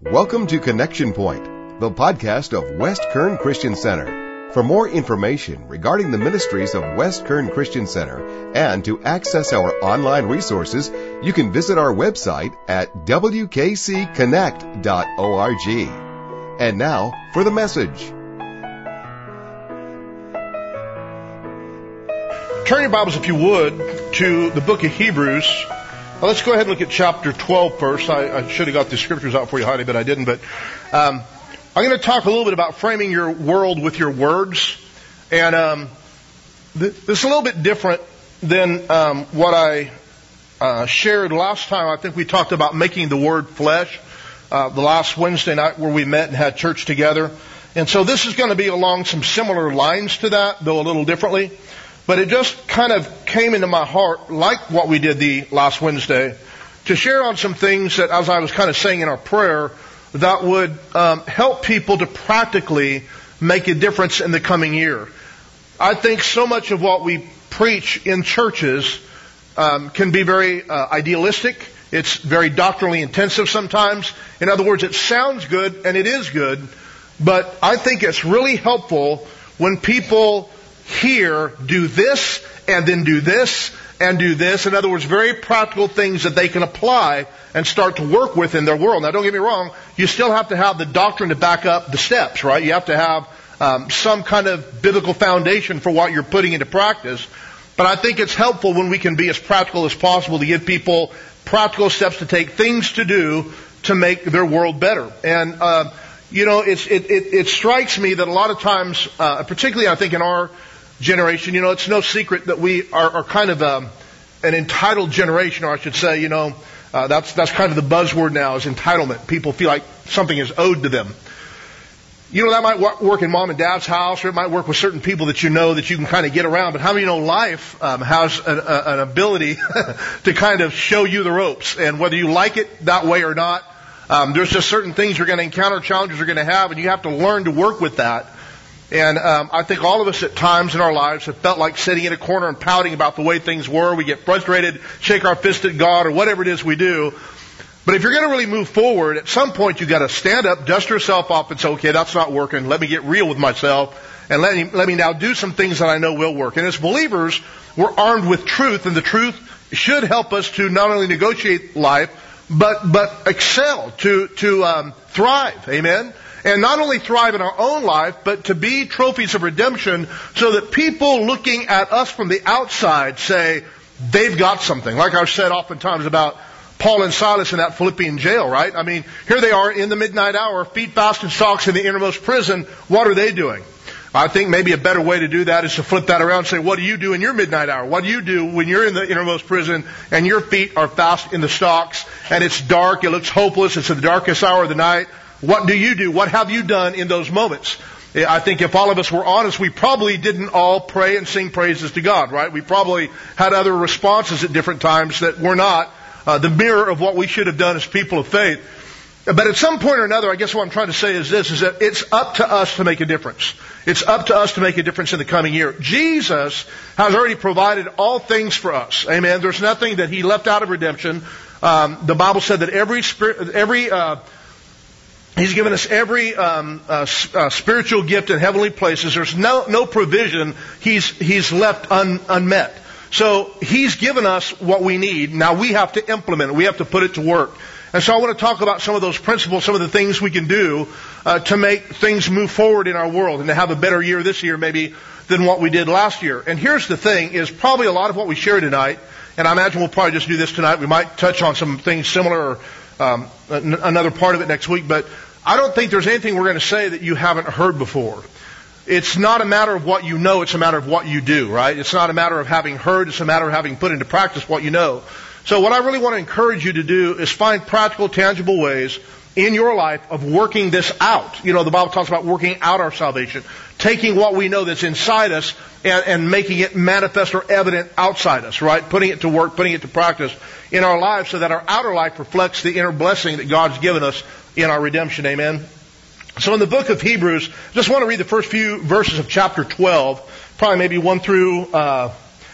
Welcome to Connection Point, the podcast of West Kern Christian Center. For more information regarding the ministries of West Kern Christian Center and to access our online resources, you can visit our website at wkcconnect.org. And now for the message. Turn your Bibles, if you would, to the book of Hebrews. Now, let's go ahead and look at chapter 12 first. I should have got the scriptures out for you, Heidi, but I didn't. But I'm going to talk a little bit about framing your world with your words. And this is a little bit different than what I shared last time. I think we talked about making the word flesh the last Wednesday night where we met and had church together. And so this is going to be along some similar lines to that, though a little differently. But it just kind of came into my heart, like what we did the last Wednesday, to share on some things that, as I was kind of saying in our prayer, that would help people to practically make a difference in the coming year. I think so much of what we preach in churches can be very idealistic. It's very doctrinally intensive sometimes. In other words, it sounds good, and it is good, but I think it's really helpful when people here, do this, and then do this, and do this. In other words, very practical things that they can apply and start to work with in their world. Now, don't get me wrong, you still have to have the doctrine to back up the steps, right? You have to have some kind of biblical foundation for what you're putting into practice. But I think it's helpful when we can be as practical as possible to give people practical steps to take, things to do to make their world better. And, it strikes me that a lot of times, particularly I think in our generation, it's no secret that we are kind of an entitled generation, or I should say, that's kind of the buzzword now is entitlement. People feel like something is owed to them. That might work in mom and dad's house, or it might work with certain people that you know that you can kind of get around. But how many know life has an ability to kind of show you the ropes, and whether you like it that way or not, there's just certain things you're going to encounter, challenges you're going to have, and you have to learn to work with that. And I think all of us at times in our lives have felt like sitting in a corner and pouting about the way things were. We get frustrated, shake our fist at God, or whatever it is we do. But if you're going to really move forward, at some point you've got to stand up, dust yourself off, and say, okay, that's not working. Let me get real with myself, and let me now do some things that I know will work. And as believers, we're armed with truth, and the truth should help us to not only negotiate life, but excel, to thrive. Amen? And not only thrive in our own life, but to be trophies of redemption so that people looking at us from the outside say, they've got something. Like I've said oftentimes about Paul and Silas in that Philippian jail, right? I mean, here they are in the midnight hour, feet fast in stocks in the innermost prison. What are they doing? I think maybe a better way to do that is to flip that around and say, what do you do in your midnight hour? What do you do when you're in the innermost prison and your feet are fast in the stocks and it's dark, it looks hopeless, it's the darkest hour of the night? What do you do? What have you done in those moments? I think if all of us were honest, we probably didn't all pray and sing praises to God, right? We probably had other responses at different times that were not the mirror of what we should have done as people of faith. But at some point or another, I guess what I'm trying to say is this, is that it's up to us to make a difference. It's up to us to make a difference in the coming year. Jesus has already provided all things for us. Amen. There's nothing that He left out of redemption. The Bible said that He's given us every spiritual gift in heavenly places. There's no provision He's left unmet. So He's given us what we need. Now we have to implement it. We have to put it to work. And so I want to talk about some of those principles, some of the things we can do to make things move forward in our world and to have a better year this year maybe than what we did last year. And here's the thing, is probably a lot of what we share tonight, and I imagine we'll probably just do this tonight. We might touch on some things similar or another part of it next week, but I don't think there's anything we're going to say that you haven't heard before. It's not a matter of what you know, it's a matter of what you do, right? It's not a matter of having heard, it's a matter of having put into practice what you know. So what I really want to encourage you to do is find practical, tangible ways in your life of working this out. The Bible talks about working out our salvation, taking what we know that's inside us and making it manifest or evident outside us, right? Putting it to work, putting it to practice in our lives so that our outer life reflects the inner blessing that God's given us in our redemption. Amen. So in the book of Hebrews, I just want to read the first few verses of chapter 12, probably maybe 1 through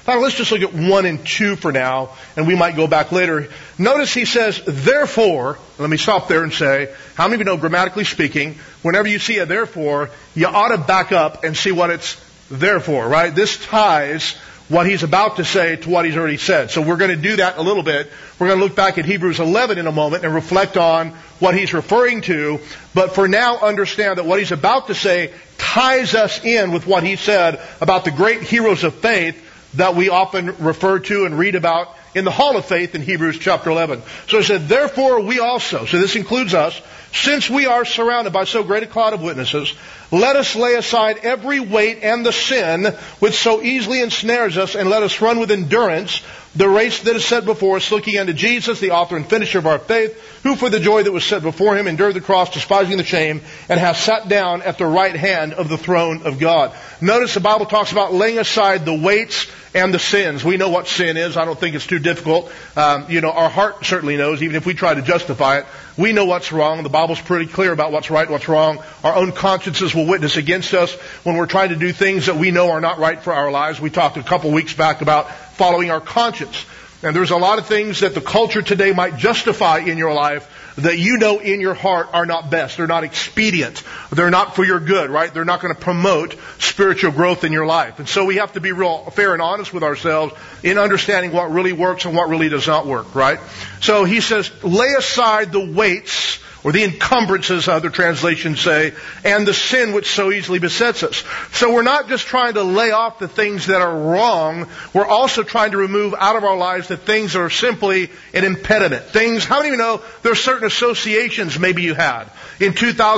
fact, let's just look at 1 and 2 for now, and we might go back later. Notice he says, therefore, let me stop there and say, how many of you know, grammatically speaking, whenever you see a therefore, you ought to back up and see what it's there for, right? This ties what he's about to say to what he's already said. So we're going to do that a little bit. We're going to look back at Hebrews 11 in a moment and reflect on what he's referring to. But for now, understand that what he's about to say ties us in with what he said about the great heroes of faith that we often refer to and read about in the Hall of Faith in Hebrews chapter 11. So he said, therefore we also, so this includes us, since we are surrounded by so great a cloud of witnesses, let us lay aside every weight and the sin which so easily ensnares us, and let us run with endurance the race that is set before us, looking unto Jesus, the author and finisher of our faith, who for the joy that was set before him endured the cross, despising the shame, and hath sat down at the right hand of the throne of God. Notice the Bible talks about laying aside the weights and the sins. We know what sin is. I don't think it's too difficult. Our heart certainly knows, even if we try to justify it. We know what's wrong. The Bible's pretty clear about what's right and what's wrong. Our own consciences will witness against us when we're trying to do things that we know are not right for our lives. We talked a couple weeks back about following our conscience. And there's a lot of things that the culture today might justify in your life that you know in your heart are not best. They're not expedient. They're not for your good, right? They're not going to promote spiritual growth in your life. And so we have to be real fair and honest with ourselves in understanding what really works and what really does not work, right? So he says, lay aside the weights, or the encumbrances, other translations say, and the sin which so easily besets us. So we're not just trying to lay off the things that are wrong, we're also trying to remove out of our lives the things that are simply an impediment. Things, how many of you know there are certain associations maybe you had in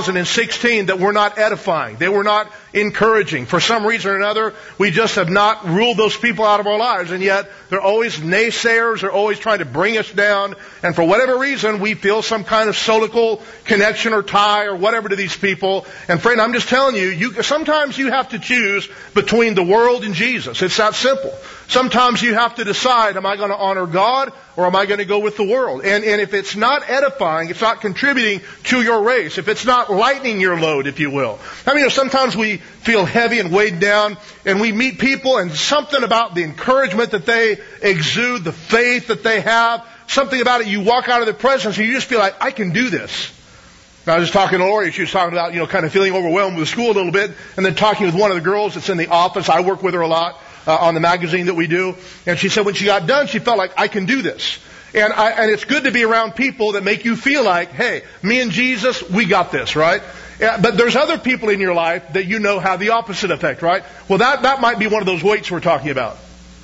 2016 that were not edifying, they were not encouraging. For some reason or another, we just have not ruled those people out of our lives, and yet they're always naysayers, they're always trying to bring us down, and for whatever reason, we feel some kind of solical connection or tie or whatever to these people. And friend, I'm just telling you, sometimes you have to choose between the world and Jesus. It's that simple. Sometimes you have to decide, am I going to honor God or am I going to go with the world? And if it's not edifying, it's not contributing to your race, if it's not lightening your load, if you will. I mean, sometimes we feel heavy and weighed down, and we meet people, and something about the encouragement that they exude, the faith that they have, something about it, you walk out of their presence and you just feel like, I can do this. I was talking to Lori, she was talking about, kind of feeling overwhelmed with school a little bit, and then talking with one of the girls that's in the office. I work with her a lot on the magazine that we do, and she said when she got done, she felt like, I can do this. And it's good to be around people that make you feel like, hey, me and Jesus, we got this, right? Yeah, but there's other people in your life that you know have the opposite effect, right? Well, that might be one of those weights we're talking about.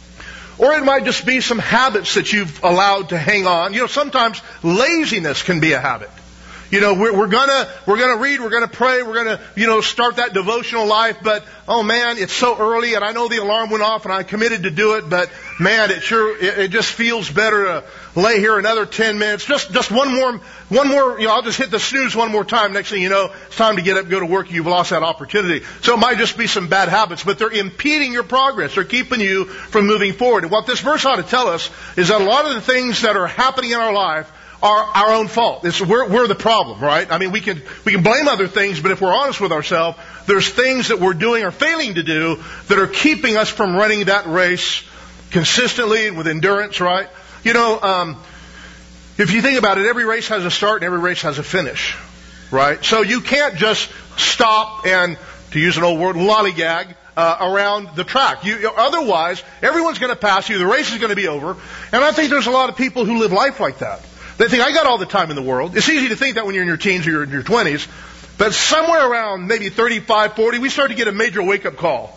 Or it might just be some habits that you've allowed to hang on. Sometimes laziness can be a habit. We're gonna read, we're gonna pray, we're gonna, start that devotional life, but, oh man, it's so early, and I know the alarm went off and I committed to do it, but man, it just feels better to lay here another 10 minutes. Just one more, I'll just hit the snooze one more time. Next thing you know, it's time to get up and go to work. You've lost that opportunity. So it might just be some bad habits, but they're impeding your progress. They're keeping you from moving forward. And what this verse ought to tell us is that a lot of the things that are happening in our life are our own fault. We're the problem, right? I mean, we can blame other things, but if we're honest with ourselves, there's things that we're doing or failing to do that are keeping us from running that race consistently and with endurance, right? If you think about it, every race has a start and every race has a finish, right? So you can't just stop and, to use an old word, lollygag around the track. Otherwise, everyone's going to pass you. The race is going to be over. And I think there's a lot of people who live life like that. They think, I got all the time in the world. It's easy to think that when you're in your teens or you're in your 20s. But somewhere around maybe 35, 40, we start to get a major wake-up call.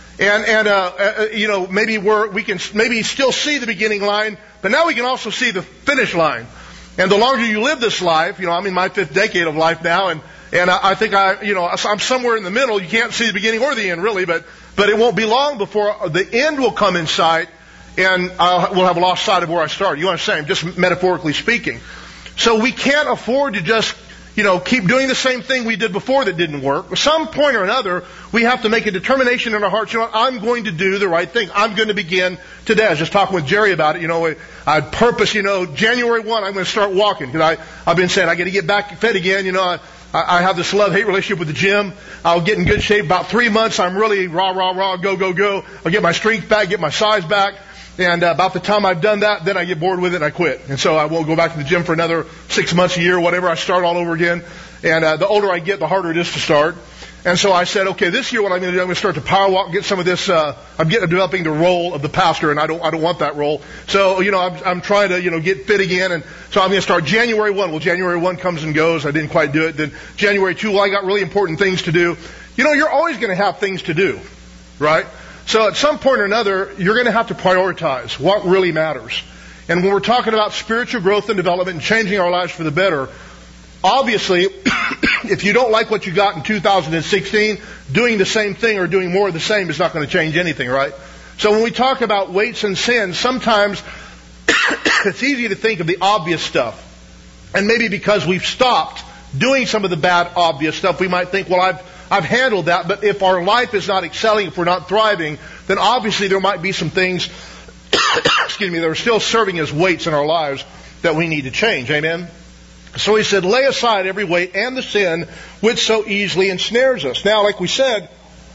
And maybe we can maybe still see the beginning line, but now we can also see the finish line. And the longer you live this life, I'm in my 5th decade of life now, and I think I'm somewhere in the middle. You can't see the beginning or the end, really, but it won't be long before the end will come in sight, and we'll have lost sight of where I started. You understand? Just metaphorically speaking. So we can't afford to just, keep doing the same thing we did before that didn't work. At some point or another, we have to make a determination in our hearts, I'm going to do the right thing. I'm going to begin today. I was just talking with Jerry about it. I purpose, January 1, I'm going to start walking. Because I've been saying, I got to get back fed again. I have this love-hate relationship with the gym. I'll get in good shape. About 3 months, I'm really rah, go. I'll get my strength back, get my size back. And about the time I've done that, then I get bored with it and I quit. And so I won't go back to the gym for another 6 months, a year, whatever. I start all over again. And the older I get, the harder it is to start. And so I said, okay, this year what I'm going to do, I'm going to start to power walk, get some of this. I'm developing the role of the pastor, and I don't want that role. So I'm trying to get fit again, and so I'm going to start January 1. Well, January 1 comes and goes. I didn't quite do it. Then January 2. Well, I got really important things to do. You're always going to have things to do, right? So at some point or another, you're going to have to prioritize what really matters. And when we're talking about spiritual growth and development and changing our lives for the better, obviously, if you don't like what you got in 2016, doing the same thing or doing more of the same is not going to change anything, right? So when we talk about weights and sins, sometimes it's easy to think of the obvious stuff. And maybe because we've stopped doing some of the bad, obvious stuff, we might think, well, I've handled that. But if our life is not excelling, if we're not thriving, then obviously there might be some things, that are still serving as weights in our lives that we need to change. Amen? So he said, lay aside every weight and the sin which so easily ensnares us. Now, like we said,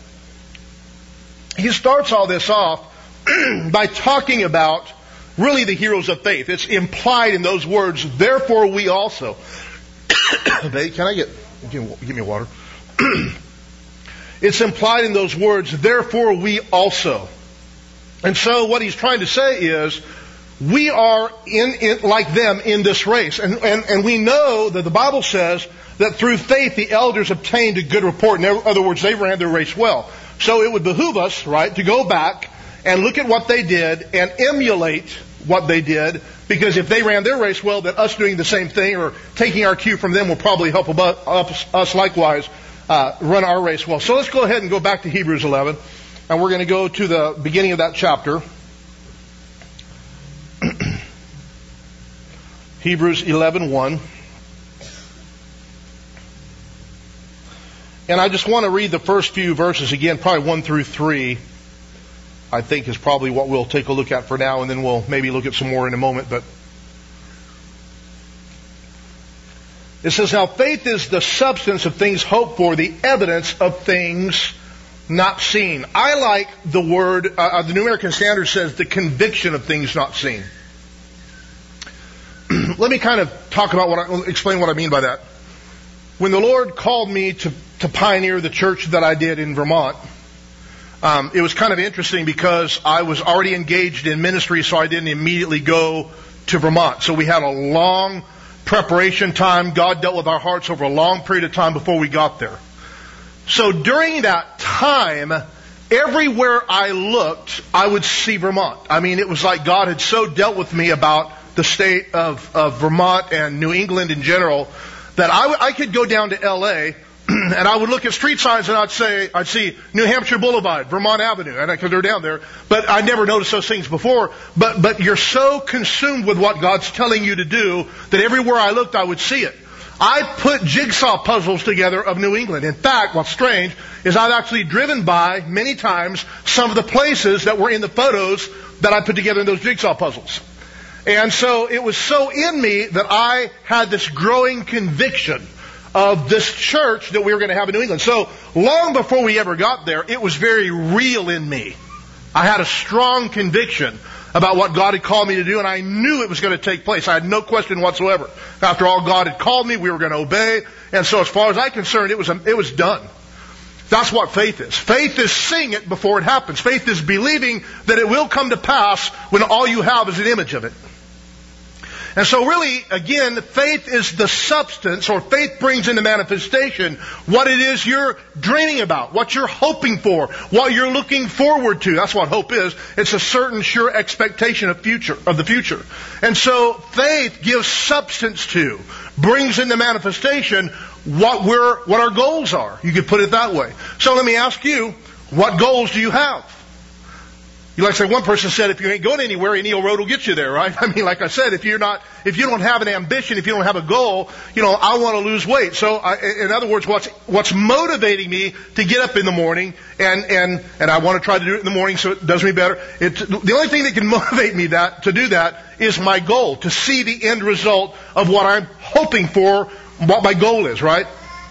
he starts all this off by talking about really the heroes of faith. It's implied in those words, therefore we also. Babe, give me water. It's implied in those words, therefore we also. And so what he's trying to say is, we are like them in this race. And we know that the Bible says that through faith the elders obtained a good report. In other words, they ran their race well. So it would behoove us, right, to go back and look at what they did and emulate what they did. Because if they ran their race well, then us doing the same thing or taking our cue from them will probably help us likewise run our race well. So let's go ahead and go back to Hebrews 11. And we're going to go to the beginning of that chapter. Hebrews 11:1. And I just want to read the first few verses again, probably 1 through 3. I think is probably what we'll take a look at for now, and then we'll maybe look at some more in a moment. But it says, now faith is the substance of things hoped for, the evidence of things not seen. I like the word, the New American Standard says, the conviction of things not seen. Let me kind of explain what I mean by that. When the Lord called me to pioneer the church that I did in Vermont, it was kind of interesting because I was already engaged in ministry, so I didn't immediately go to Vermont. So we had a long preparation time. God dealt with our hearts over a long period of time before we got there. So during that time, everywhere I looked, I would see Vermont. I mean, it was like God had so dealt with me about the state of Vermont and New England in general that I could go down to L.A. and I would look at street signs and I'd see New Hampshire Boulevard, Vermont Avenue, and because they're down there. But I never noticed those things before. But you're so consumed with what God's telling you to do that everywhere I looked, I would see it. I put jigsaw puzzles together of New England. In fact, what's strange is I've actually driven by many times some of the places that were in the photos that I put together in those jigsaw puzzles. And so it was so in me that I had this growing conviction of this church that we were going to have in New England. So long before we ever got there, it was very real in me. I had a strong conviction about what God had called me to do, and I knew it was going to take place. I had no question whatsoever. After all, God had called me, we were going to obey, and so as far as I'm concerned, it was done. That's what faith is. Faith is seeing it before it happens. Faith is believing that it will come to pass when all you have is an image of it. And so really, again, faith is the substance, or faith brings into manifestation what it is you're dreaming about, what you're hoping for, what you're looking forward to. That's what hope is. It's a certain sure expectation of the future. And so faith gives substance to, brings into manifestation what our goals are. You could put it that way. So let me ask you, what goals do you have? You like to say, one person said, if you ain't going anywhere, any old road will get you there, right? I mean, like I said, if you don't have an ambition, if you don't have a goal, I want to lose weight. So, in other words, what's motivating me to get up in the morning, and I want to try to do it in the morning so it does me better. The only thing that can motivate me to do that is my goal, to see the end result of what I'm hoping for, what my goal is, right?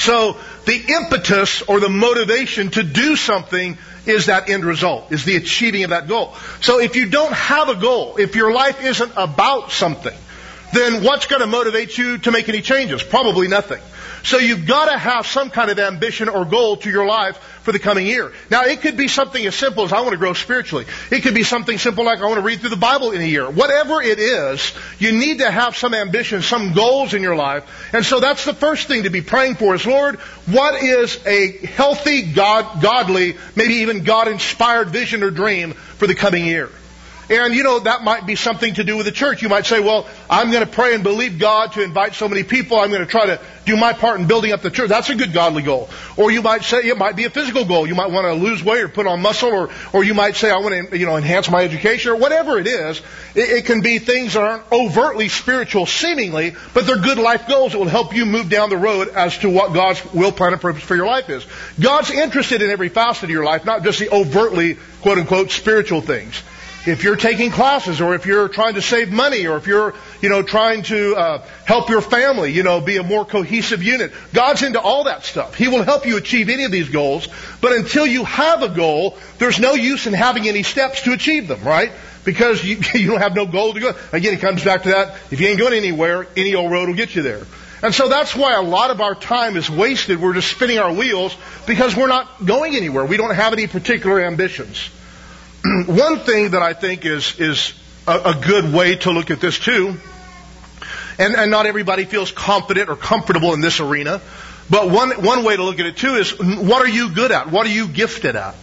So the impetus or the motivation to do something is that end result, is the achieving of that goal. So if you don't have a goal, if your life isn't about something, then what's going to motivate you to make any changes? Probably nothing. So you've got to have some kind of ambition or goal to your life for the coming year. Now, it could be something as simple as I want to grow spiritually. It could be something simple like I want to read through the Bible in a year. Whatever it is, you need to have some ambition, some goals in your life. And so that's the first thing to be praying for is, Lord, what is a healthy, godly, maybe even God-inspired vision or dream for the coming year? And, that might be something to do with the church. You might say, well, I'm going to pray and believe God to invite so many people. I'm going to try to do my part in building up the church. That's a good godly goal. Or you might say it might be a physical goal. You might want to lose weight or put on muscle. Or you might say, I want to, enhance my education. Or whatever it is, it can be things that aren't overtly spiritual seemingly, but they're good life goals that will help you move down the road as to what God's will, plan, and purpose for your life is. God's interested in every facet of your life, not just the overtly, quote unquote, spiritual things. If you're taking classes, or if you're trying to save money, or if you're, trying to help your family, be a more cohesive unit, God's into all that stuff. He will help you achieve any of these goals, but until you have a goal, there's no use in having any steps to achieve them, right? Because you don't have no goal to go. Again, it comes back to that. If you ain't going anywhere, any old road will get you there. And so that's why a lot of our time is wasted. We're just spinning our wheels because we're not going anywhere. We don't have any particular ambitions. One thing that I think is a good way to look at this too, and not everybody feels confident or comfortable in this arena, but one way to look at it too is, what are you good at? What are you gifted at?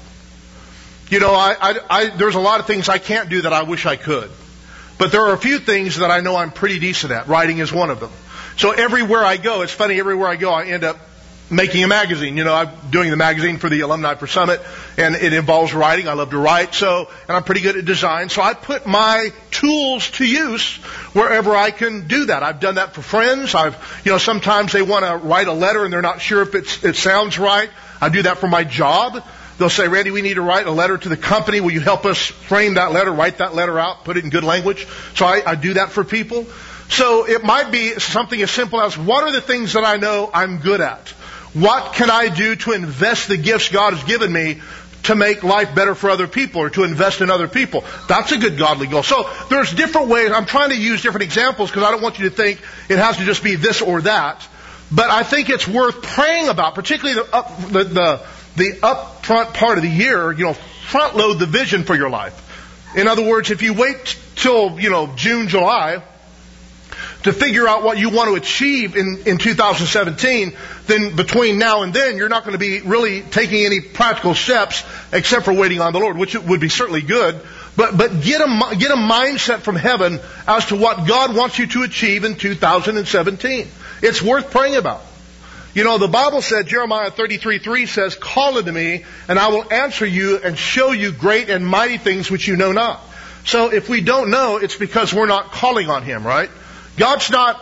There's a lot of things I can't do that I wish I could. But there are a few things that I know I'm pretty decent at. Writing is one of them. So everywhere I go, it's funny, everywhere I go, I end up making a magazine. I'm doing the magazine for the Alumni for Summit, and it involves writing. I love to write, and I'm pretty good at design. So I put my tools to use wherever I can do that. I've done that for friends. Sometimes they want to write a letter and they're not sure if it sounds right. I do that for my job. They'll say, Randy, we need to write a letter to the company. Will you help us frame that letter, write that letter out, put it in good language? So I do that for people. So it might be something as simple as, what are the things that I know I'm good at? What can I do to invest the gifts God has given me to make life better for other people, or to invest in other people? That's a good godly goal. So there's different ways. I'm trying to use different examples because I don't want you to think it has to just be this or that. But I think it's worth praying about, particularly the upfront part of the year. Front load the vision for your life. In other words, if you wait till June, July to figure out what you want to achieve in 2017, then between now and then, you're not going to be really taking any practical steps except for waiting on the Lord, which would be certainly good. But get a mindset from heaven as to what God wants you to achieve in 2017. It's worth praying about. The Bible said, Jeremiah 33:3 says, call unto me, and I will answer you and show you great and mighty things which you know not. So if we don't know, it's because we're not calling on Him, right? God's not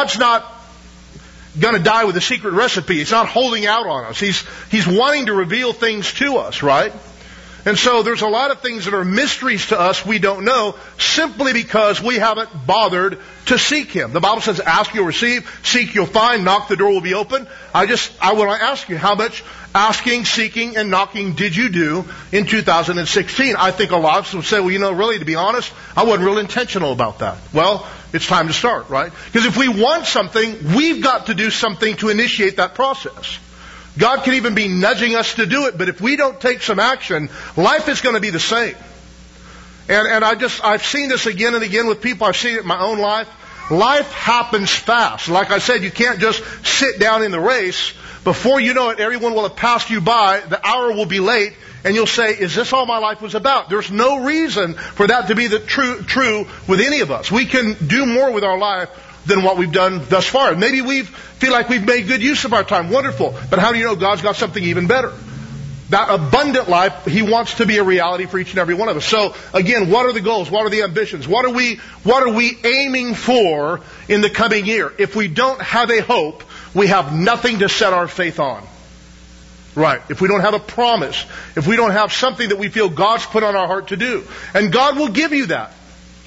going to die with a secret recipe. He's not holding out on us. He's wanting to reveal things to us, right? And so there's a lot of things that are mysteries to us we don't know, simply because we haven't bothered to seek Him. The Bible says, ask you'll receive, seek you'll find, knock the door will be open. I want to ask you, how much asking, seeking, and knocking did you do in 2016? I think a lot of us will say, well, really, to be honest, I wasn't real intentional about that. Well, it's time to start, right? Because if we want something, we've got to do something to initiate that process. God can even be nudging us to do it, but if we don't take some action, life is going to be the same. And I've seen this again and again with people. I've seen it in my own life. Life happens fast. Like I said, you can't just sit down in the race. Before you know it, everyone will have passed you by. The hour will be late, and you'll say, is this all my life was about? There's no reason for that to be true with any of us. We can do more with our life than what we've done thus far. Maybe we feel like we've made good use of our time. Wonderful. But how do you know God's got something even better? That abundant life, He wants to be a reality for each and every one of us. So again, what are the goals? What are the ambitions? What are we aiming for in the coming year? If we don't have a hope, we have nothing to set our faith on. Right. If we don't have a promise, if we don't have something that we feel God's put on our heart to do. And God will give you that.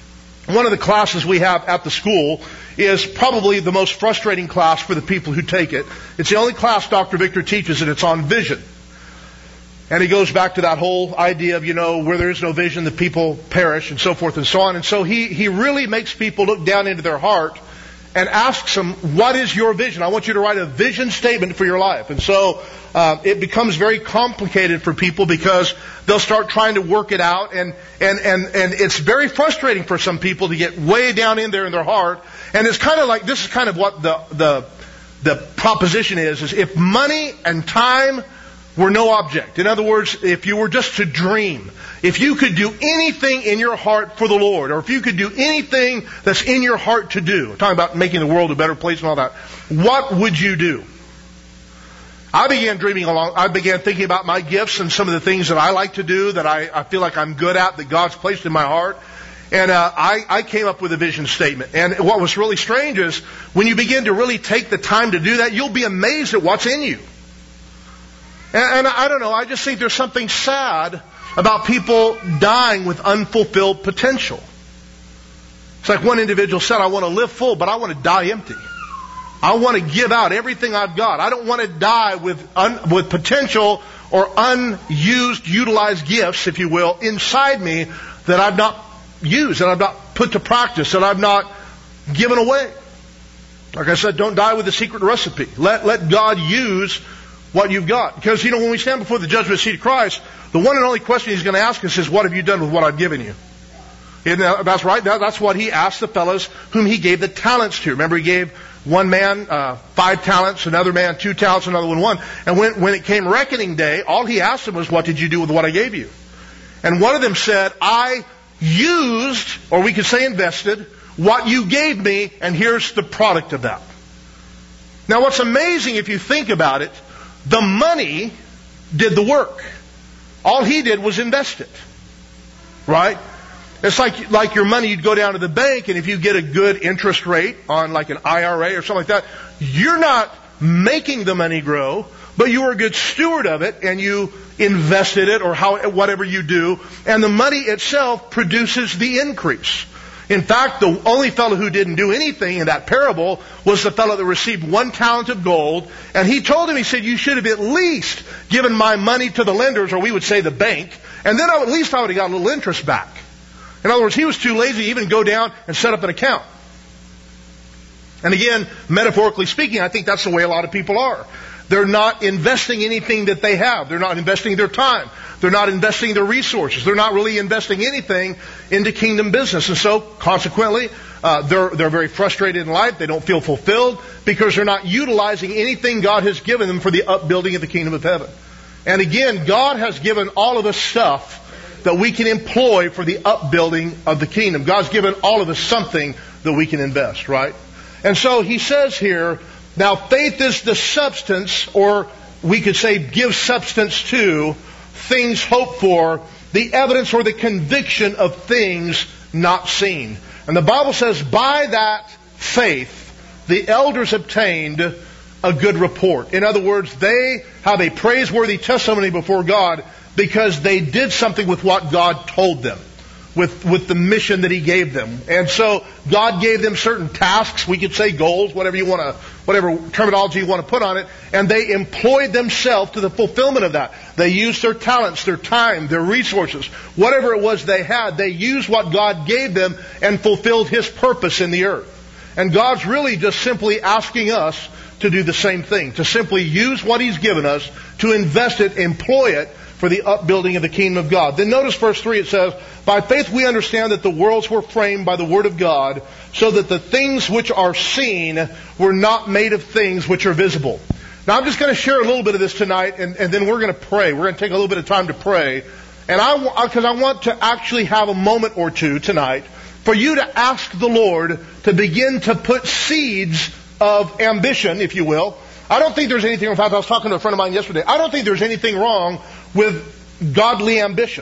one of the classes we have at the school is probably the most frustrating class for the people who take it. It's the only class Dr. Victor teaches, and it's on vision. And he goes back to that whole idea of, where there is no vision, the people perish, and so forth and so on. And so he really makes people look down into their heart and asks them, what is your vision? I want you to write a vision statement for your life. And so it becomes very complicated for people because they'll start trying to work it out. And it's very frustrating for some people to get way down in there in their heart. And it's kind of like, this is kind of what the proposition is if money and time were no object. In other words, if you were just to dream, if you could do anything in your heart for the Lord, or if you could do anything that's in your heart to do, I'm talking about making the world a better place and all that, what would you do? I began dreaming along. I began thinking about my gifts and some of the things that I like to do, that I feel like I'm good at, that God's placed in my heart. And I came up with a vision statement. And what was really strange is when you begin to really take the time to do that, you'll be amazed at what's in you. And I don't know, I just think there's something sad about people dying with unfulfilled potential. It's like one individual said, I want to live full, but I want to die empty. I want to give out everything I've got. I don't want to die with potential or unused, utilized gifts, if you will, inside me that I've not used, that I've not put to practice, that I've not given away. Like I said, don't die with the secret recipe. Let God use what you've got. Because, when we stand before the judgment seat of Christ, the one and only question He's going to ask us is, what have you done with what I've given you? And that's right. That's what He asked the fellows whom He gave the talents to. Remember, He gave one man 5 talents, another man 2 talents, another one 1. And when it came reckoning day, all He asked them was, what did you do with what I gave you? And one of them said, I used, or we could say invested, what you gave me, and here's the product of that. Now, what's amazing, if you think about it, the money did the work. All he did was invest it. Right? It's like your money, you'd go down to the bank, and if you get a good interest rate on like an IRA or something like that, you're not making the money grow, but you were a good steward of it, and you invested it, or whatever you do, and the money itself produces the increase. In fact, the only fellow who didn't do anything in that parable was the fellow that received 1 talent of gold. And he told him, he said, you should have at least given my money to the lenders, or we would say the bank, and then at least I would have got a little interest back. In other words, he was too lazy to even go down and set up an account. And again, metaphorically speaking, I think that's the way a lot of people are. They're not investing anything that they have. They're not investing their time. They're not investing their resources. They're not really investing anything into kingdom business. And so, consequently, they're very frustrated in life. They don't feel fulfilled because they're not utilizing anything God has given them for the upbuilding of the kingdom of heaven. And again, God has given all of us stuff that we can employ for the upbuilding of the kingdom. God's given all of us something that we can invest, right? And so He says here, now faith is the substance, or we could say give substance to, things hoped for, the evidence or the conviction of things not seen. And the Bible says, by that faith, the elders obtained a good report. In other words, they have a praiseworthy testimony before God because they did something with what God told them, with the mission that He gave them. And so God gave them certain tasks, we could say goals, whatever terminology you want to put on it, and they employed themselves to the fulfillment of that. They used their talents, their time, their resources, whatever it was they had, they used what God gave them and fulfilled His purpose in the earth. And God's really just simply asking us to do the same thing, to simply use what He's given us, to invest it, employ it for the upbuilding of the kingdom of God. Then notice verse 3, it says, by faith we understand that the worlds were framed by the word of God, so that the things which are seen were not made of things which are visible. Now I'm just going to share a little bit of this tonight, and then we're going to pray. We're going to take a little bit of time to pray. And because I want to actually have a moment or two tonight for you to ask the Lord to begin to put seeds of ambition, if you will. I don't think there's anything, in fact, I was talking to a friend of mine yesterday, I don't think there's anything wrong with godly ambition.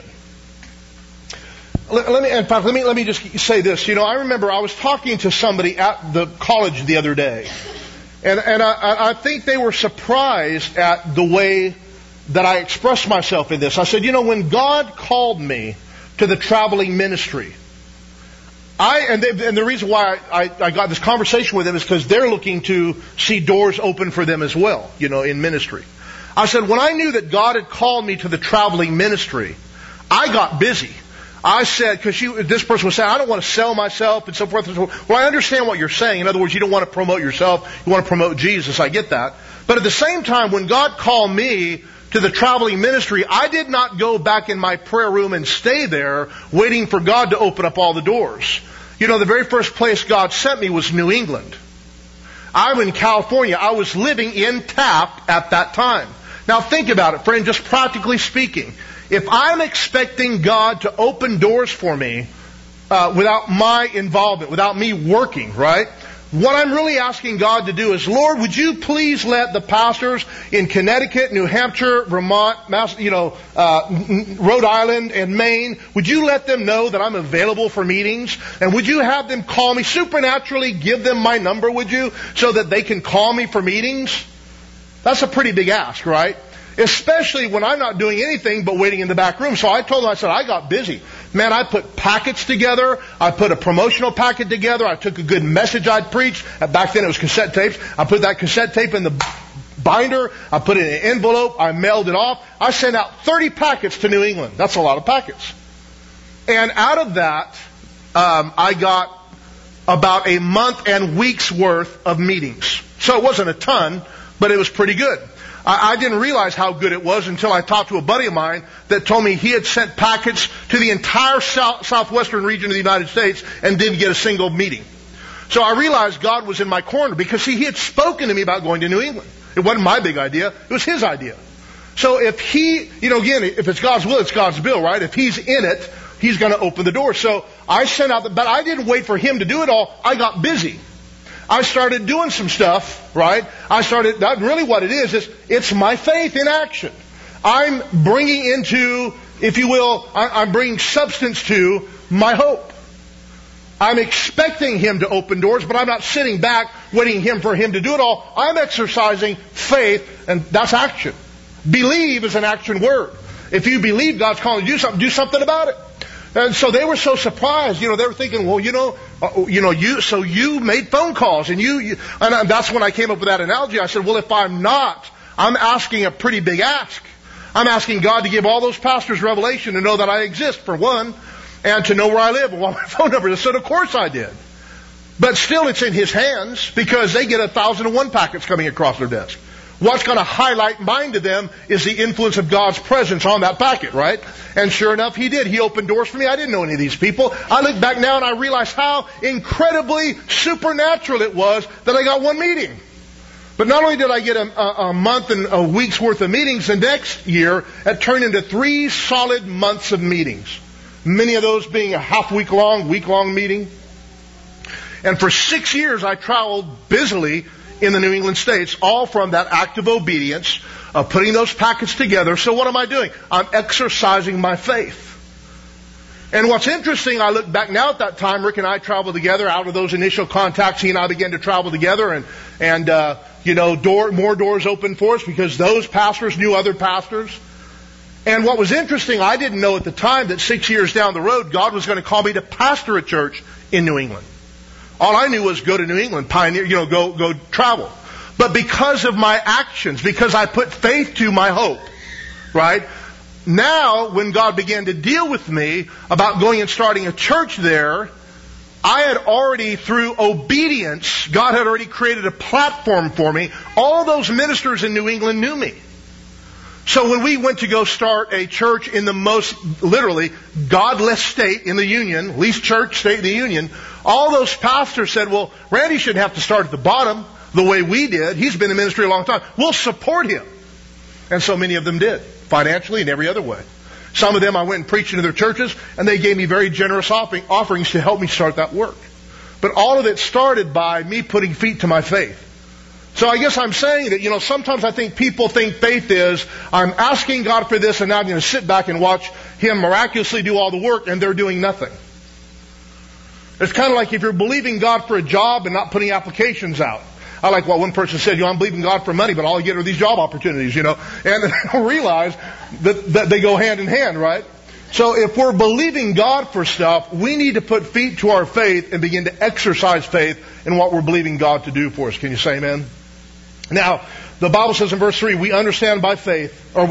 Let me just say this. I remember I was talking to somebody at the college the other day, and I think they were surprised at the way that I expressed myself in this. I said, when God called me to the traveling ministry, And the reason why I got this conversation with them is because they're looking to see doors open for them as well, in ministry. I said, when I knew that God had called me to the traveling ministry, I got busy. I said, because this person was saying, I don't want to sell myself and so forth and so forth. Well, I understand what you're saying. In other words, you don't want to promote yourself. You want to promote Jesus. I get that. But at the same time, when God called me to the traveling ministry, I did not go back in my prayer room and stay there waiting for God to open up all the doors. The very first place God sent me was New England. I'm in California. I was living in Taft at that time. Now think about it, friend, just practically speaking. If I'm expecting God to open doors for me without my involvement, without me working, right? What I'm really asking God to do is, Lord, would you please let the pastors in Connecticut, New Hampshire, Vermont, Rhode Island, and Maine, would you let them know that I'm available for meetings? And would you have them call me, supernaturally give them my number, would you, so that they can call me for meetings? That's a pretty big ask, right? Especially when I'm not doing anything but waiting in the back room. So I told them, I said, I got busy. Man, I put packets together. I put a promotional packet together. I took a good message I'd preached. Back then it was cassette tapes. I put that cassette tape in the binder. I put it in an envelope. I mailed it off. I sent out 30 packets to New England. That's a lot of packets. And out of that, I got about a month and weeks worth of meetings. So it wasn't a ton, but it was pretty good. I didn't realize how good it was until I talked to a buddy of mine that told me he had sent packets to the entire southwestern region of the United States and didn't get a single meeting. So I realized God was in my corner because, see, he had spoken to me about going to New England. It wasn't my big idea. It was his idea. So if he, again, if it's God's will, it's God's bill, right? If he's in it, he's going to open the door. So I sent out, but I didn't wait for him to do it all. I got busy. I started doing some stuff, right? That really what it is it's my faith in action. I'm bringing into, if you will, I'm bringing substance to my hope. I'm expecting him to open doors, but I'm not sitting back waiting for him to do it all. I'm exercising faith, and that's action. Believe is an action word. If you believe God's calling you to do something about it. And so they were so surprised. They were thinking, well, you made phone calls, and and that's when I came up with that analogy. I said, well, if I'm not, I'm asking a pretty big ask. I'm asking God to give all those pastors revelation to know that I exist, for one, and to know where I live and what my phone number is. So of course I did. But still, it's in His hands because they get 1,001 packets coming across their desk. What's going to highlight mine to them is the influence of God's presence on that packet, right? And sure enough, He did. He opened doors for me. I didn't know any of these people. I look back now and I realize how incredibly supernatural it was that I got one meeting. But not only did I get a month and a week's worth of meetings, the next year it turned into 3 solid months of meetings. Many of those being a week-long meeting. And for 6 years I traveled busily in the New England states, all from that act of obedience, of putting those packets together. So what am I doing? I'm exercising my faith. And what's interesting, I look back now at that time, Rick and I traveled together. Out of those initial contacts, he and I began to travel together, and more doors opened for us because those pastors knew other pastors. And what was interesting, I didn't know at the time that 6 years down the road, God was going to call me to pastor a church in New England. All I knew was go to New England, pioneer, go travel. But because of my actions, because I put faith to my hope, right? Now, when God began to deal with me about going and starting a church there, I had already, through obedience, God had already created a platform for me. All those ministers in New England knew me. So when we went to go start a church in the most, literally, godless state in the Union, least church state in the Union, all those pastors said, well, Randy shouldn't have to start at the bottom the way we did. He's been in ministry a long time. We'll support him. And so many of them did, financially and every other way. Some of them I went and preached into their churches, and they gave me very generous offerings to help me start that work. But all of it started by me putting feet to my faith. So I guess I'm saying that, sometimes I think people think faith is, I'm asking God for this and now I'm going to sit back and watch Him miraculously do all the work, and they're doing nothing. It's kind of like if you're believing God for a job and not putting applications out. I like what one person said, I'm believing God for money, but all I get are these job opportunities, and I don't realize that they go hand in hand, right? So if we're believing God for stuff, we need to put feet to our faith and begin to exercise faith in what we're believing God to do for us. Can you say amen? Now, the Bible says in verse 3, we understand by faith that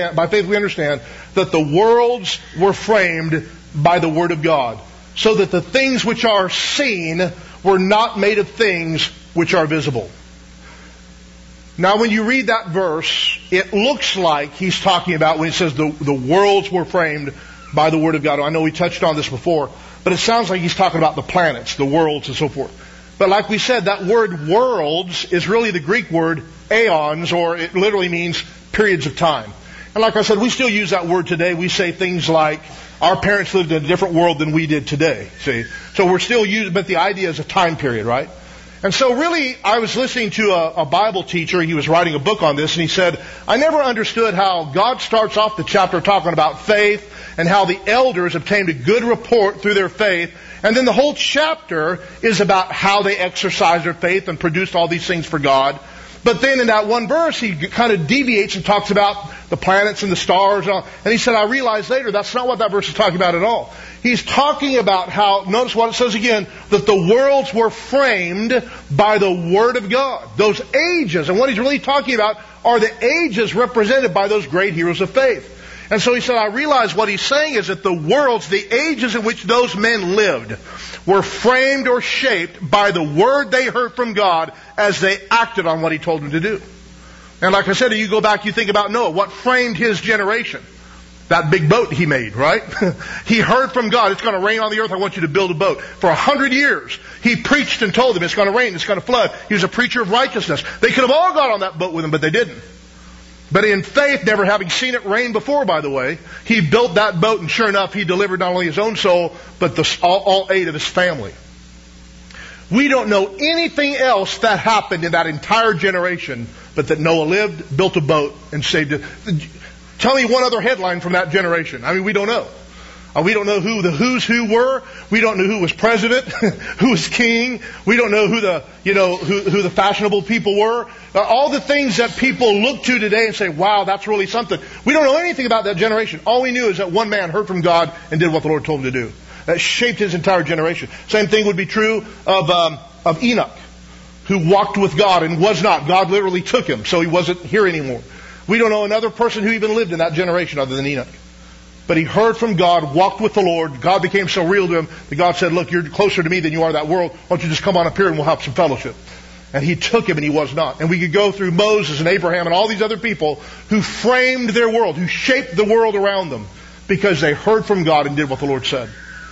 the worlds were framed by the Word of God, so that the things which are seen were not made of things which are visible. Now, when you read that verse, it looks like he's talking about when he says the worlds were framed by the Word of God. I know we touched on this before, but it sounds like he's talking about the planets, the worlds, and so forth. But like we said, that word worlds is really the Greek word aeons, or it literally means periods of time. And like I said, we still use that word today. We say things like, our parents lived in a different world than we did today. See? So we're still using, but the idea is a time period, right? And so really, I was listening to a Bible teacher. He was writing a book on this, and he said, I never understood how God starts off the chapter talking about faith and how the elders obtained a good report through their faith. And then the whole chapter is about how they exercised their faith and produced all these things for God. But then in that one verse, he kind of deviates and talks about the planets and the stars. And he said, I realized later that's not what that verse is talking about at all. He's talking about how, notice what it says again, that the worlds were framed by the Word of God. Those ages, and what he's really talking about are the ages represented by those great heroes of faith. And so he said, I realize what he's saying is that the worlds, the ages in which those men lived, were framed or shaped by the Word they heard from God as they acted on what He told them to do. And like I said, you go back, you think about Noah. What framed his generation? That big boat he made, right? He heard from God, it's going to rain on the earth, I want you to build a boat. For 100 years, he preached and told them it's going to rain, it's going to flood. He was a preacher of righteousness. They could have all got on that boat with him, but they didn't. But in faith, never having seen it rain before, by the way, he built that boat, and sure enough, he delivered not only his own soul, but all 8 of his family. We don't know anything else that happened in that entire generation, but that Noah lived, built a boat, and saved it. Tell me one other headline from that generation. I mean, we don't know. We don't know who the who's who were. We don't know who was president, who was king. We don't know who the fashionable people were. All the things that people look to today and say, wow, that's really something. We don't know anything about that generation. All we knew is that one man heard from God and did what the Lord told him to do. That shaped his entire generation. Same thing would be true of Enoch, who walked with God and was not. God literally took him, so he wasn't here anymore. We don't know another person who even lived in that generation other than Enoch. But he heard from God, walked with the Lord. God became so real to him that God said, look, you're closer to me than you are that world. Why don't you just come on up here and we'll have some fellowship. And he took him and he was not. And we could go through Moses and Abraham and all these other people who framed their world, who shaped the world around them because they heard from God and did what the Lord said.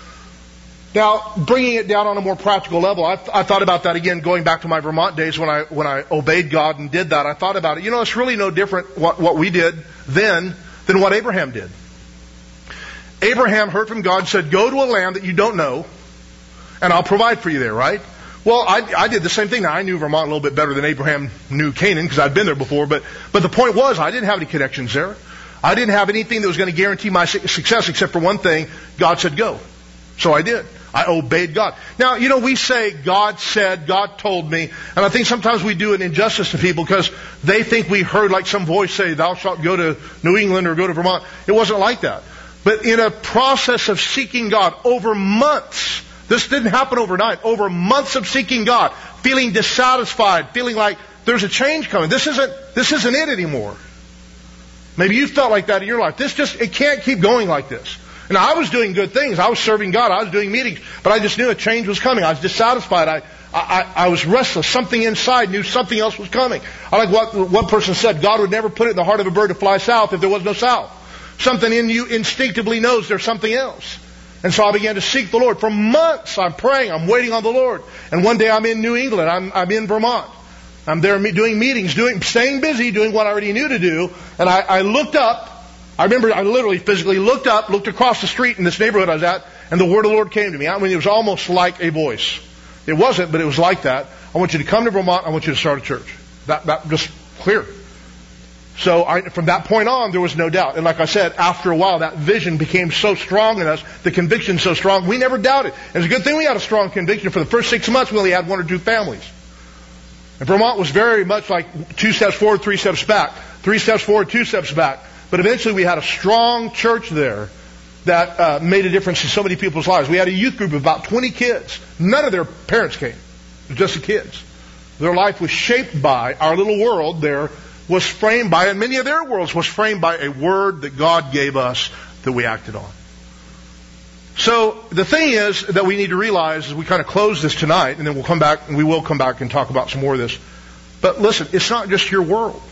Now, bringing it down on a more practical level, I thought about that again, going back to my Vermont days when I obeyed God and did that. I thought about it. It's really no different what we did then than what Abraham did. Abraham heard from God and said, go to a land that you don't know, and I'll provide for you there, right? Well, I did the same thing. Now, I knew Vermont a little bit better than Abraham knew Canaan because I'd been there before, but the point was I didn't have any connections there. I didn't have anything that was going to guarantee my success except for one thing. God said go. So I did. I obeyed God. Now, we say God said, God told me, and I think sometimes we do an injustice to people because they think we heard like some voice say, thou shalt go to New England or go to Vermont. It wasn't like that. But in a process of seeking God over months, this didn't happen overnight, over months of seeking God, feeling dissatisfied, feeling like there's a change coming. This isn't it anymore. Maybe you felt like that in your life. It can't keep going like this. And I was doing good things. I was serving God. I was doing meetings. But I just knew a change was coming. I was dissatisfied. I was restless. Something inside knew something else was coming. I like what one person said, God would never put it in the heart of a bird to fly south if there was no south. Something in you instinctively knows there's something else. And so I began to seek the Lord. For months I'm praying. I'm waiting on the Lord. And one day I'm in New England. I'm in Vermont. I'm there doing meetings, staying busy, doing what I already knew to do. And I looked up. I remember I literally physically looked up, looked across the street in this neighborhood I was at, and the word of the Lord came to me. I mean, it was almost like a voice. It wasn't, but it was like that. I want you to come to Vermont. I want you to start a church. That just clear. So from that point on, there was no doubt. And like I said, after a while, that vision became so strong in us, the conviction so strong, we never doubted. And it's a good thing we had a strong conviction. For the first 6 months, we only had 1 or 2 families. And Vermont was very much like 2 steps forward, 3 steps back. 3 steps forward, 2 steps back. But eventually we had a strong church there that made a difference in so many people's lives. We had a youth group of about 20 kids. None of their parents came. It was just the kids. Their life was shaped by, our little world there was framed by, and many of their worlds was framed by a word that God gave us that we acted on. So the thing is that we need to realize as we kind of close this tonight, and then we'll come back, and we will come back and talk about some more of this. But listen, it's not just your world.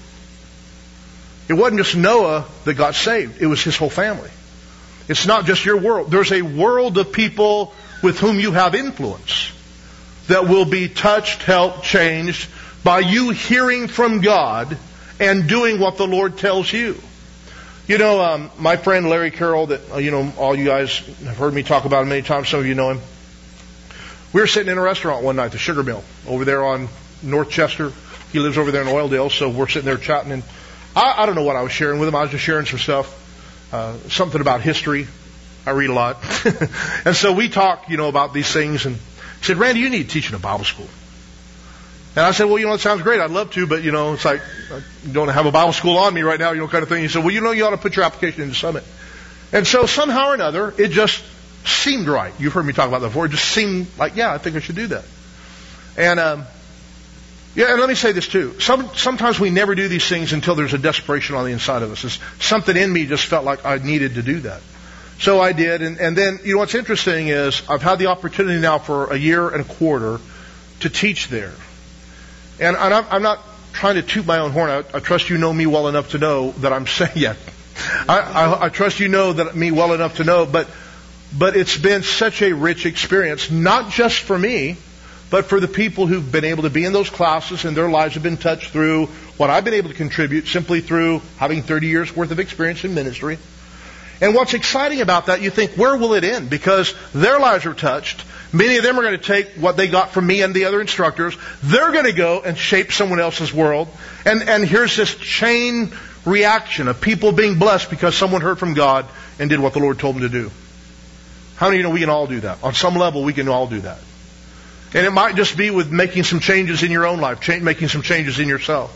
It wasn't just Noah that got saved. It was his whole family. It's not just your world. There's a world of people with whom you have influence that will be touched, helped, changed by you hearing from God and doing what the Lord tells you. You know, my friend Larry Carroll, that, all you guys have heard me talk about him many times. Some of you know him. We were sitting in a restaurant one night, the Sugar Mill, over there on North Chester. He lives over there in Oildale, so we're sitting there chatting. And I don't know what I was sharing with him. I was just sharing some stuff. Something about history. I read a lot. And so we talk, about these things. And he said, Randy, you need to teach in a Bible school. And I said, well, it sounds great. I'd love to, but, it's like, I don't have a Bible school on me right now, kind of thing. He said, well, you ought to put your application into Summit. And so somehow or another, it just seemed right. You've heard me talk about that before. It just seemed like, yeah, I think I should do that. And, and let me say this too. Sometimes we never do these things until there's a desperation on the inside of us. It's something in me just felt like I needed to do that. So I did. And then, what's interesting is I've had the opportunity now for a year and a quarter to teach there. And I'm not trying to toot my own horn. I trust you know me well enough to know that I'm saying, yeah. I trust you know that me well enough to know, but it's been such a rich experience, not just for me, but for the people who've been able to be in those classes and their lives have been touched through what I've been able to contribute simply through having 30 years worth of experience in ministry. And what's exciting about that, you think, where will it end? Because their lives are touched. Many of them are going to take what they got from me and the other instructors. They're going to go and shape someone else's world. And here's this chain reaction of people being blessed because someone heard from God and did what the Lord told them to do. How many of you know we can all do that? On some level, we can all do that. And it might just be with making some changes in your own life, making some changes in yourself.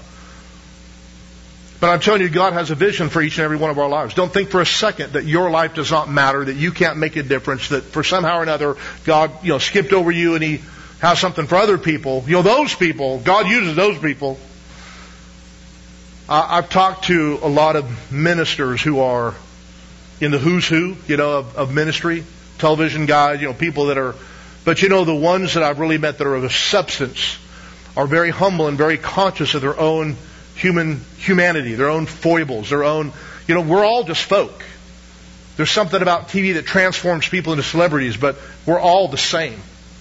But I'm telling you, God has a vision for each and every one of our lives. Don't think for a second that your life does not matter, that you can't make a difference, that for somehow or another, God, skipped over you and He has something for other people. Those people, God uses those people. I've talked to a lot of ministers who are in the who's who, of ministry, television guys, people that are, but the ones that I've really met that are of a substance are very humble and very conscious of their own humanity, their own foibles, their own, we're all just folk. There's something about TV that transforms people into celebrities, but we're all the same.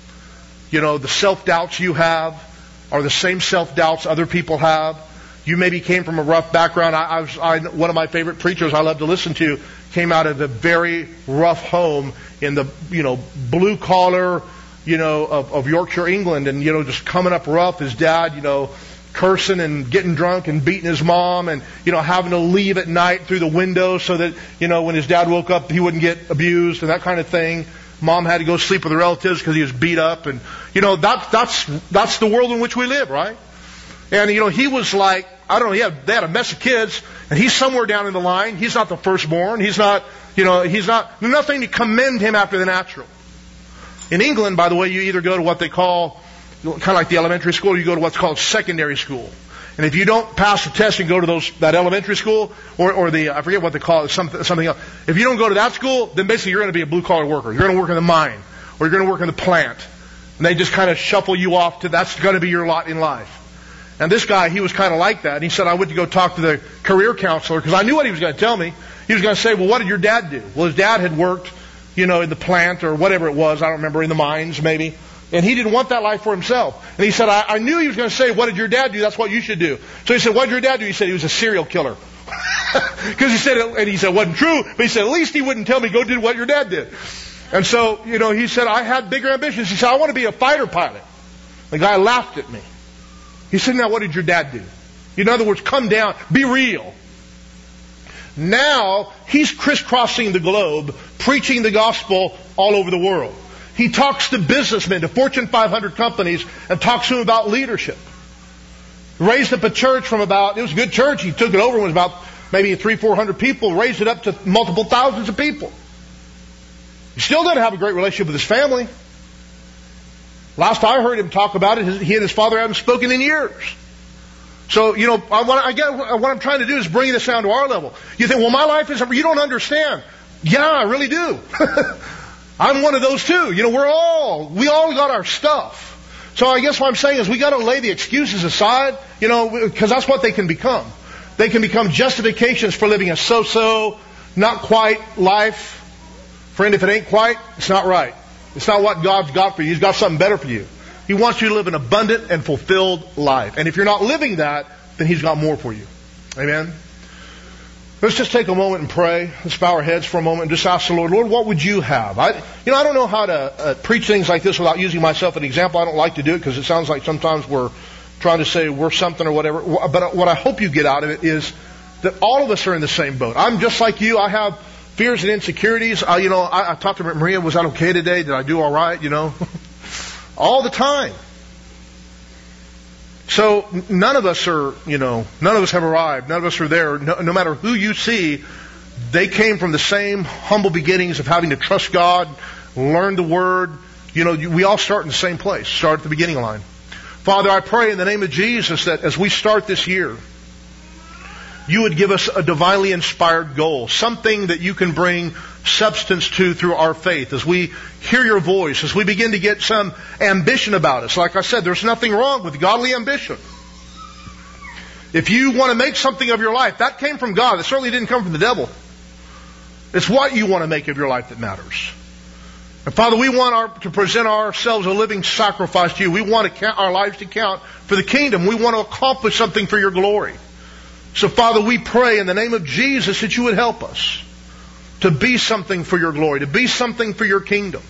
The self-doubts you have are the same self-doubts other people have. You maybe came from a rough background. One of my favorite preachers I love to listen to came out of a very rough home in the, blue collar, of Yorkshire, England, and, just coming up rough. His dad, cursing and getting drunk and beating his mom and, having to leave at night through the window so that, when his dad woke up, he wouldn't get abused and that kind of thing. Mom had to go sleep with her relatives because he was beat up. And, that's the world in which we live, right? And, he was like, I don't know, they had a mess of kids and he's somewhere down in the line. He's not the firstborn. He's not, nothing to commend him after the natural. In England, by the way, you either go to what they call, kind of like the elementary school, you go to what's called secondary school. And if you don't pass the test and go to that elementary school, or the, I forget what they call it, something else. If you don't go to that school, then basically you're going to be a blue collar worker. You're going to work in the mine, or you're going to work in the plant. And they just kind of shuffle you off to, that's going to be your lot in life. And this guy, he was kind of like that. And he said, I went to go talk to the career counselor, because I knew what he was going to tell me. He was going to say, well, what did your dad do? Well, his dad had worked, in the plant, or whatever it was, I don't remember, in the mines, maybe. And he didn't want that life for himself. And he said, I knew he was going to say, what did your dad do? That's what you should do. So he said, what did your dad do? He said, he was a serial killer. Because he said, it wasn't true, but he said, at least he wouldn't tell me, go do what your dad did. And so, he said, I had bigger ambitions. He said, I want to be a fighter pilot. The guy laughed at me. He said, now what did your dad do? In other words, come down, be real. Now, he's crisscrossing the globe, preaching the gospel all over the world. He talks to businessmen, to Fortune 500 companies, and talks to them about leadership. Raised up a church from it was a good church, he took it over, it was about maybe 300-400 people, raised it up to multiple thousands of people. He still doesn't have a great relationship with his family. Last I heard him talk about it, he and his father haven't spoken in years. So, what I'm trying to do is bring this down to our level. You think, well, my life is, you don't understand. Yeah, I really do. I'm one of those too. We all got our stuff. So I guess what I'm saying is we got to lay the excuses aside, because that's what they can become. They can become justifications for living a so-so, not quite life. Friend, if it ain't quite, it's not right. It's not what God's got for you. He's got something better for you. He wants you to live an abundant and fulfilled life. And if you're not living that, then He's got more for you. Amen? Let's just take a moment and pray. Let's bow our heads for a moment and just ask the Lord, Lord, what would you have? I don't know how to preach things like this without using myself as an example. I don't like to do it because it sounds like sometimes we're trying to say we're something or whatever. But what I hope you get out of it is that all of us are in the same boat. I'm just like you. I have fears and insecurities. I talked to Maria. Was that okay today? Did I do all right? All the time. So none of us are, none of us have arrived. None of us are there. No matter who you see, they came from the same humble beginnings of having to trust God, learn the Word. We all start in the same place. Start at the beginning line. Father, I pray in the name of Jesus that as we start this year, you would give us a divinely inspired goal, something that you can bring substance to through our faith. As we hear your voice, as we begin to get some ambition about us. Like I said, there's nothing wrong with godly ambition. If you want to make something of your life, that came from God. It certainly didn't come from the devil. It's what you want to make of your life that matters. And Father, we want to present ourselves a living sacrifice to you. We want our lives to count for the kingdom. We want to accomplish something for your glory. So Father, we pray in the name of Jesus that you would help us to be something for your glory, to be something for your kingdom.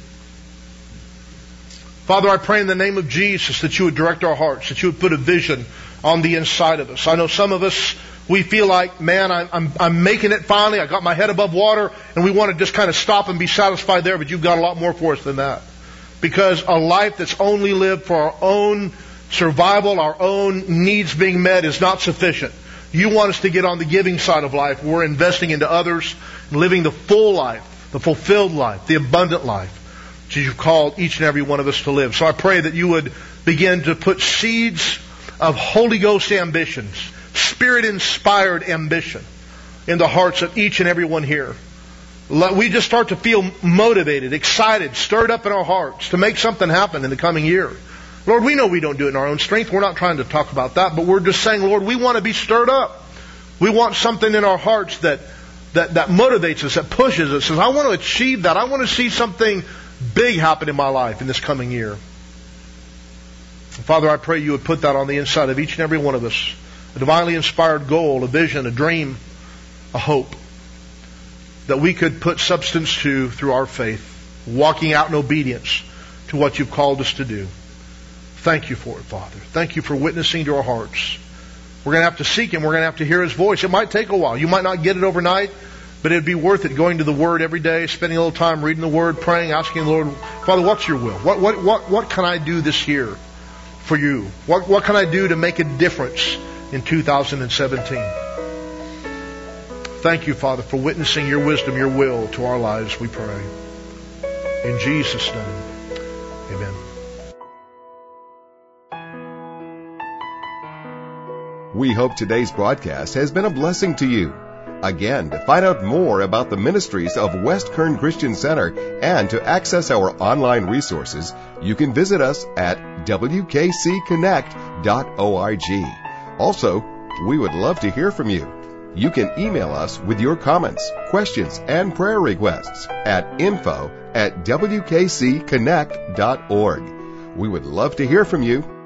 Father, I pray in the name of Jesus that you would direct our hearts, that you would put a vision on the inside of us. I know some of us, we feel like, man, I'm making it finally. I got my head above water, and we want to just kind of stop and be satisfied there, but you've got a lot more for us than that. Because a life that's only lived for our own survival, our own needs being met is not sufficient. You want us to get on the giving side of life. We're investing into others, living the full life, the fulfilled life, the abundant life that you've called each and every one of us to live. So I pray that you would begin to put seeds of Holy Ghost ambitions, Spirit-inspired ambition in the hearts of each and every one here. We just start to feel motivated, excited, stirred up in our hearts to make something happen in the coming year. Lord, we know we don't do it in our own strength. We're not trying to talk about that, but we're just saying, Lord, we want to be stirred up. We want something in our hearts that motivates us, that pushes us. Says, I want to achieve that. I want to see something big happen in my life in this coming year. Father, I pray you would put that on the inside of each and every one of us. A divinely inspired goal, a vision, a dream, a hope that we could put substance to through our faith, walking out in obedience to what you've called us to do. Thank you for it, Father. Thank you for witnessing to our hearts. We're going to have to seek Him. We're going to have to hear His voice. It might take a while. You might not get it overnight, but it'd be worth it going to the Word every day, spending a little time reading the Word, praying, asking the Lord, Father, what's your will? What can I do this year for you? What can I do to make a difference in 2017? Thank you, Father, for witnessing your wisdom, your will to our lives, we pray. In Jesus' name, amen. We hope today's broadcast has been a blessing to you. Again, to find out more about the ministries of West Kern Christian Center and to access our online resources, you can visit us at wkcconnect.org. Also, we would love to hear from you. You can email us with your comments, questions, and prayer requests at info@wkcconnect.org. We would love to hear from you.